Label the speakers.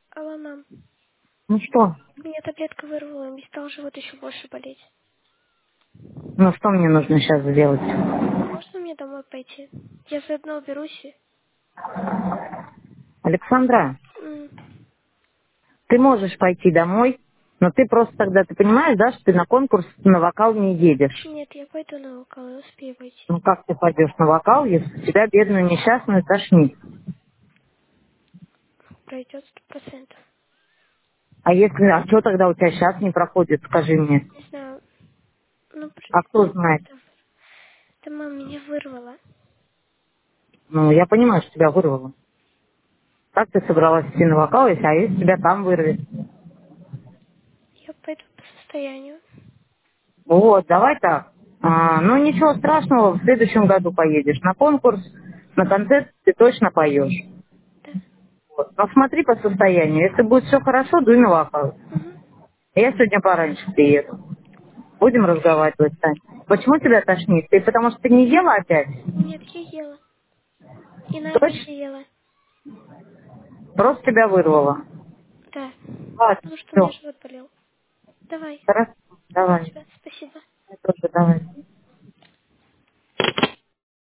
Speaker 1: Алло, мам.
Speaker 2: Ну что?
Speaker 1: Меня таблетка вырвала, и стал живот еще больше болеть.
Speaker 2: Ну что мне нужно сейчас сделать?
Speaker 1: Можно мне домой пойти? Я заодно уберусь и...
Speaker 2: Александра,
Speaker 1: М,
Speaker 2: ты можешь пойти домой, но ты просто тогда, ты понимаешь, да, что ты на конкурс на вокал не едешь.
Speaker 1: Нет, я пойду на вокал, я успею пойти.
Speaker 2: Ну как ты пойдешь на вокал, если тебя бедную несчастную тошнит?
Speaker 1: Пройдет 100%.
Speaker 2: А что тогда у тебя сейчас не проходит, скажи мне?
Speaker 1: Не знаю, ну,
Speaker 2: А кто знает?
Speaker 1: да мам, меня вырвала.
Speaker 2: Ну, я понимаю, что тебя вырвало. Как ты собралась идти на вокал, если тебя там вырвет?
Speaker 1: Я пойду по состоянию.
Speaker 2: Вот, давай так. Ну, ничего страшного, в следующем году поедешь на конкурс, на концерт ты точно поешь.
Speaker 1: Да.
Speaker 2: Вот. Но смотри по состоянию. Если будет все хорошо, дуй на вокал.
Speaker 1: Угу.
Speaker 2: Я сегодня пораньше приеду. Будем разговаривать, Тань. Почему тебя тошнит? Ты потому что ты не ела опять?
Speaker 1: Нет, я ела. И на
Speaker 2: Точно?
Speaker 1: обеде ела.
Speaker 2: Просто тебя вырвало.
Speaker 1: Да.
Speaker 2: Ладно,
Speaker 1: Потому что у меня
Speaker 2: все.
Speaker 1: живот болел. Давай.
Speaker 2: Хорошо,
Speaker 1: Люблю
Speaker 2: давай.
Speaker 1: тебя. Спасибо.
Speaker 2: Я тоже давай.